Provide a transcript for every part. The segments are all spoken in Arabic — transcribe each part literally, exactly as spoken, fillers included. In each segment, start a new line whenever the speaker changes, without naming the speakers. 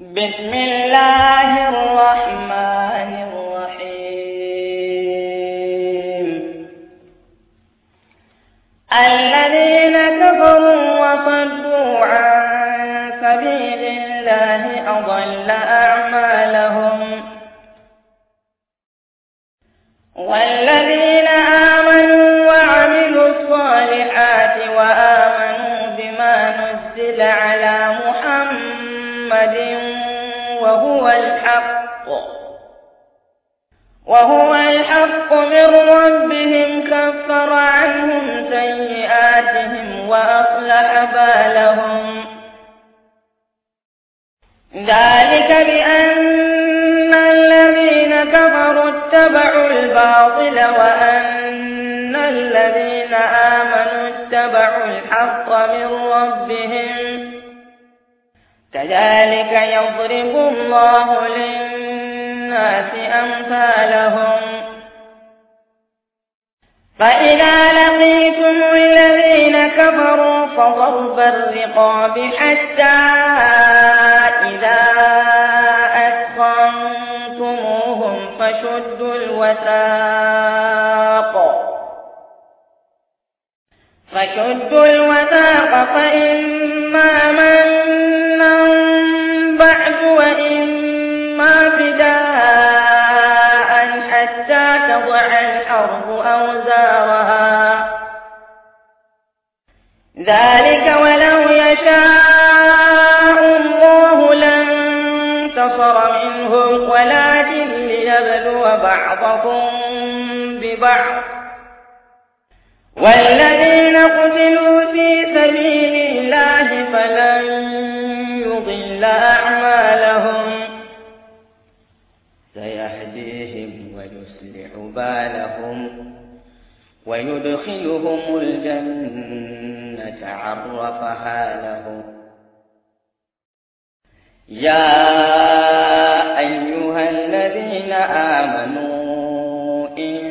بسم الله الرحمن الرحيم. الذين كفروا وصدوا عن سبيل الله أضل أعمالهم، والذين آمنوا وعملوا الصالحات وآمنوا بما نزل على محمد وهو الحق وهو الحق من ربهم كفر عنهم سيئاتهم وأصلح بالهم. ذلك بأن الذين كفروا اتبعوا الباطل وأن الذين آمنوا اتبعوا الحق من ربهم، كذلك يضرب الله للناس أمثالهم. فإذا لقيتم الذين كفروا فضرب الرقاب حتى إذا أثخنتموهم فشدوا الوثاق فشدوا الوثاق فإما منا بعد وإما فداء حتى تضع الحرب أوزارها. ذلك ولو يشاء الله لانتصر منهم ولكن ليبلو بعضكم ببعض، والذين قتلوا في سبيل الله فلن يضل أعمالهم، سيهديهم ويصلح بالهم ويدخلهم الجنة عرفها لهم. يا أيها الذين آمنوا إن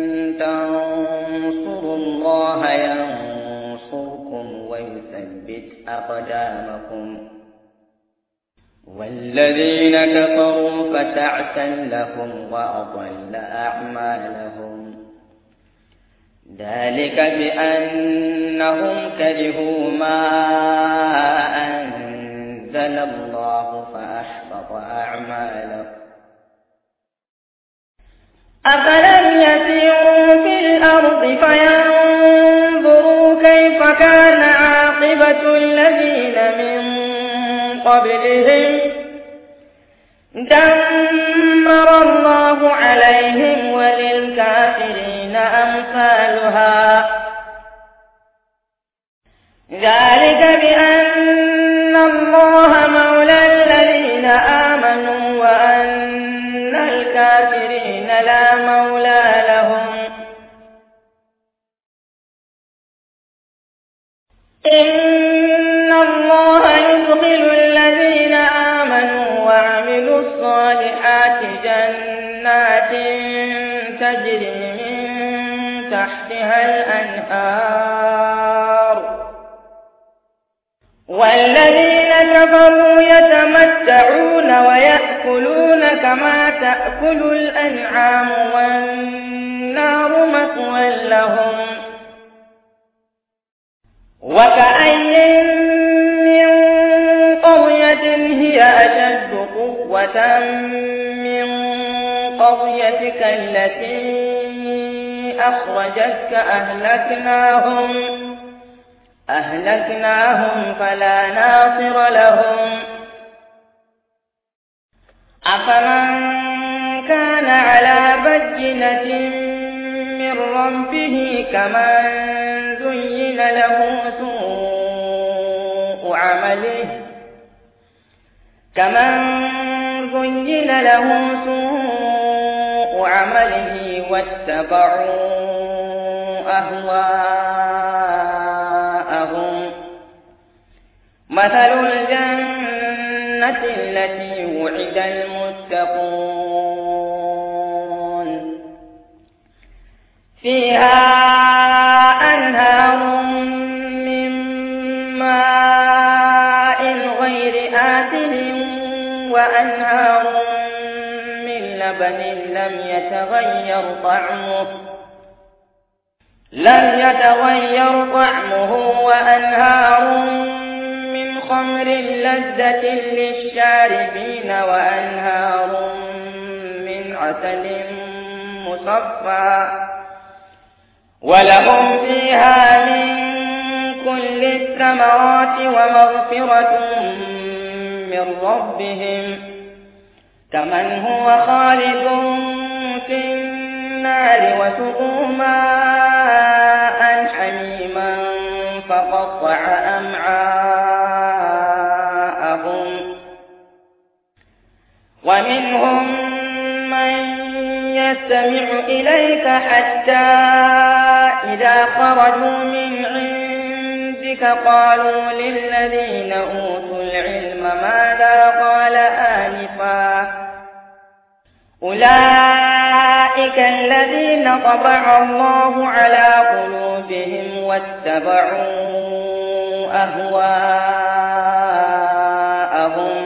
تنصروا الله ينصركم ويثبت أقدامكم، والذين كفروا فتعسا لهم وأضل أعمالهم. ذلك بأنهم كرهوا ما أنزل الله فأحبط أعمالهم. أفلم يسيروا في الأرض فينظروا كيف كان عاقبة الذين من قبلهم، دمر الله عليهم وللكافرين أمثالها. ذلك بأن الله مولى الذين آمنوا وأن الكافرين لا مولى لهم. إن الله يدخل الذين آمنوا وعملوا الصالحات جنات تجري من تحتها الأنهار، والذين كفروا يتمتعون ويأكلون كما تأكل الأنعام والنار مثوى لهم. وكأين من قرية هي أشد قوة من قريتك التي أخرجتك أهلكناهم أهلكناهم فلا ناصر لهم. أفمن كان على بينة من ربه كمن زين له سوء عمله كمن زين له سوء عمله واتبعوا أهواءهم. مثل الجنة التي وعد المتقون فيها أنهار من ماء غير آسن وأنهار من لبن لم يتغير طعمه لم يتغير طعمه وأنهار من خمر لذة للشاربين وأنهار من عسل مصفى ولهم فيها من كل الثمرات ومغفرة من ربهم كمن هو خالد في النار وسقوا ماء حميما فقطع أمعاءهم ومنهم من يستمع إليك حتى إذا خرجوا من عندك قالوا للذين أوتوا العلم ماذا قال آنفا أولئك الذين طبع الله على قلوبهم واتبعوا أهواءهم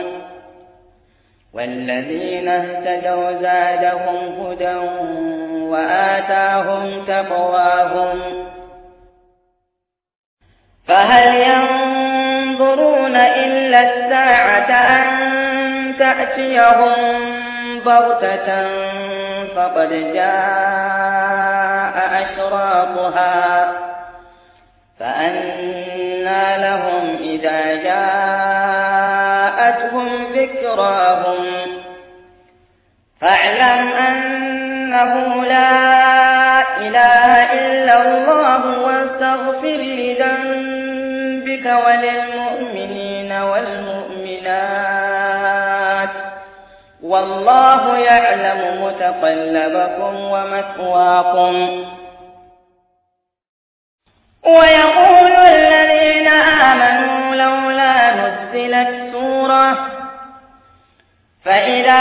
والذين اهتدوا زادهم هدى وآتاهم تقواهم فهل ينظرون إلا الساعة أن تأتيهم بغتة فقد جاء أشراطها فأنى لهم إذا جاءتهم ذكراهم فاعلم أنه لا إله إلا الله واستغفر لذنبك وللمؤمنين والمؤمنات والله يعلم متقلبكم ومثواكم ويقول الذين آمنوا لولا نزلت سورة فإذا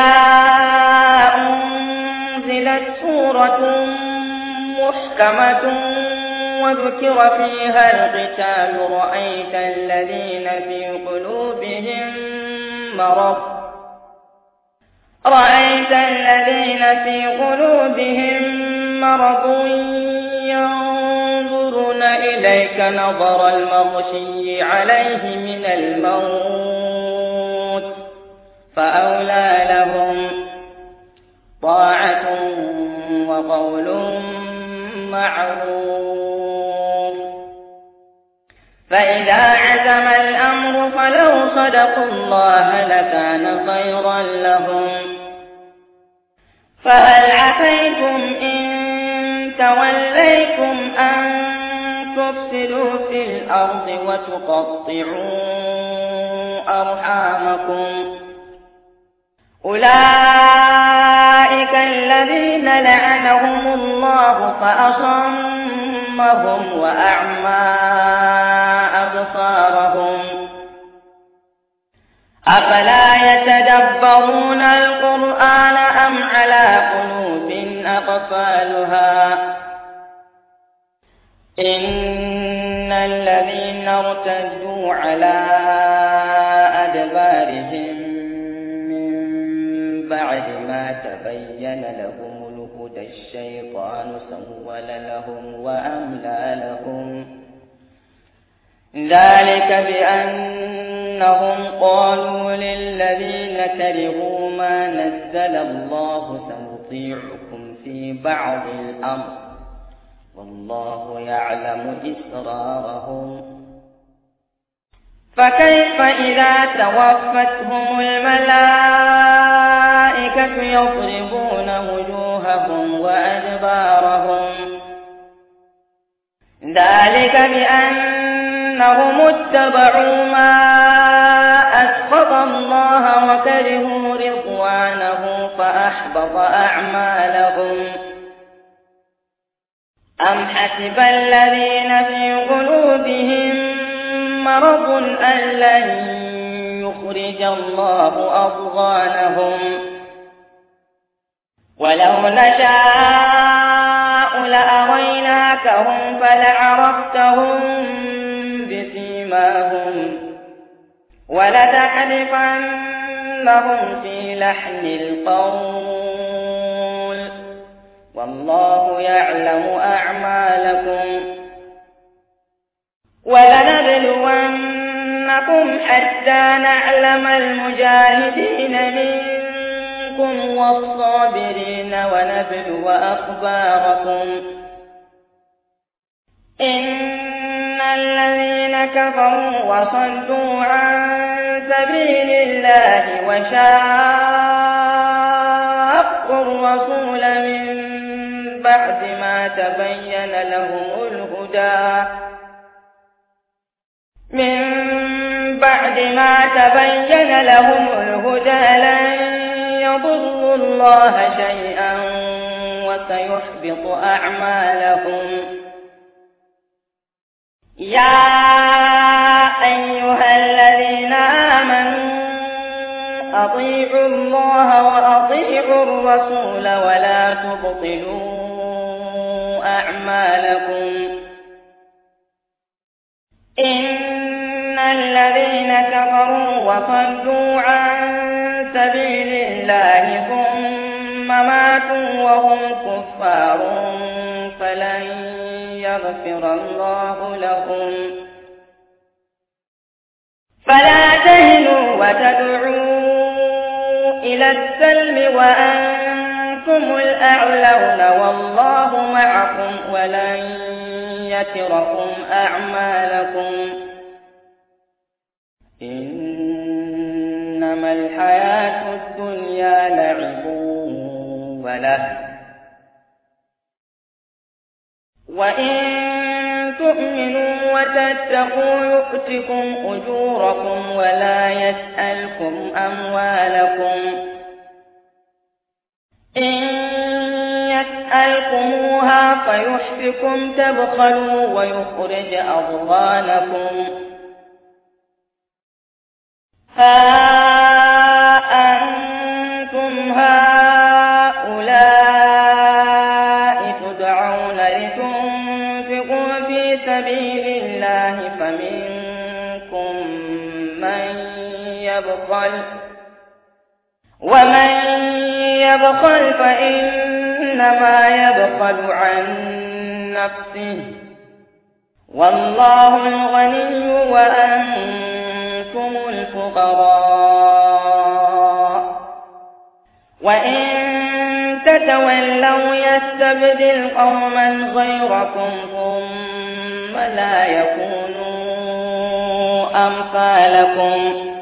أنزلت سورة محكمة وذكر فيها القتال رأيت الذين في قلوبهم مرض رأيت الذين في قلوبهم مرض ينظرون إليك نظر المغشي عليه من الموت فأولى لهم طاعة وقول معروف فإذا عزم الأمر فلو صدقوا الله لكان خيرا لهم فهل عسيتم إن توليتم أن تفسدوا في الأرض وتقطعوا أرحامكم أولئك الذين لعنهم الله فأصمهم وأعمى أبصارهم أفلا يتدبرون القرآن أم على قلوب أقفالها إن الذين ارتدوا على أدبارهم من بعد ما تبين لهم الهدى الشيطان سول لهم وأملى لهم ذلك بأنهم قالوا للذين كرهوا ما نزل الله سنطيعكم في بعض الأمر والله يعلم إسرارهم فكيف إذا توفتهم الملائكة يضربون وجوههم وأدبارهم ذلك بأنهم اتبعوا ما أسخط الله وكرهوا رضوانه فأحبط أعمالهم أم حسب الذين في قلوبهم مرض أن لن يخرج الله أضغانهم ولو نشاء لأريناكهم فلعرفتهم بسيماهم ولتحرفنهم لتعرفنهم في لحن القول والله يعلم أعمالكم ولنبلونكم حتى نعلم المجاهدين منكم والصابرين ونبلو أخباركم إن الذين كفروا وصدوا عن سبيل الله وشاقوا الرسول من بعد ما تبين لهم الهدى من بعد ما تبين لهم الهدى لن يضروا الله شيئا وسيحبط أعمالهم يا أيها الذين آمنوا أطيعوا الله وأطيعوا الرسول ولا تبطلوا أعمالكم إن الذين كفروا وصدوا عن سبيل الله ثم ماتوا وهم كفار فلن يغفر الله لهم فلا تهنوا وتدعوا إلى السلم وأنتم الأعلون والله معكم ولن يتركم أعمالكم إنما الحياة الدنيا لعب وله وإن تؤمنوا وتتقوا يؤتكم أجوركم ولا يسألكم أموالكم إن يسألكموها فيحفكم تبخلوا ويخرج أضغانكم ها أنتم هؤلاء تدعون لتنفقوا في سبيل الله فمنكم من يبخل ومن يبخل فإنما يبخل عن نفسه والله الغني وأنتم الفقراء وإن تتولوا يستبدل قوما غيركم ثم لا يكونوا أمثالكم